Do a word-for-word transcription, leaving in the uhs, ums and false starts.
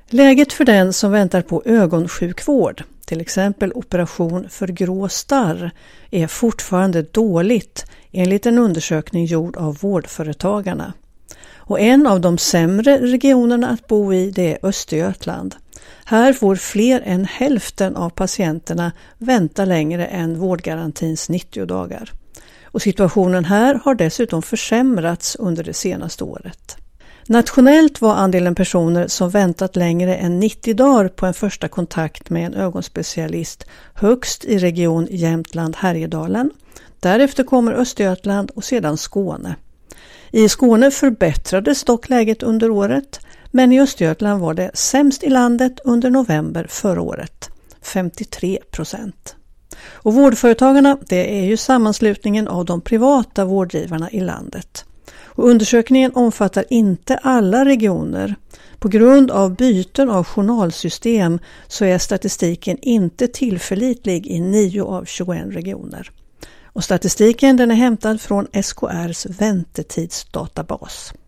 Läget för den som väntar på ögonsjukvård, till exempel operation för grå starr, är fortfarande dåligt enligt en undersökning gjord av Vårdföretagarna. Och en av de sämre regionerna att bo i, det är Östergötland. Här får fler än hälften av patienterna vänta längre än vårdgarantins nittio dagar. Och situationen här har dessutom försämrats under det senaste året. Nationellt var andelen personer som väntat längre än nittio dagar på en första kontakt med en ögonspecialist högst i region Jämtland-Härjedalen. Därefter kommer Östergötland och sedan Skåne. I Skåne förbättrades dock läget under året, men i Östergötland var det sämst i landet under november förra året, femtiotre procent. Och Vårdföretagarna, det är ju sammanslutningen av de privata vårdgivarna i landet. Och undersökningen omfattar inte alla regioner. På grund av byten av journalsystem så är statistiken inte tillförlitlig i nio av tjugoett regioner. Och statistiken den är hämtad från S K R:s väntetidsdatabas.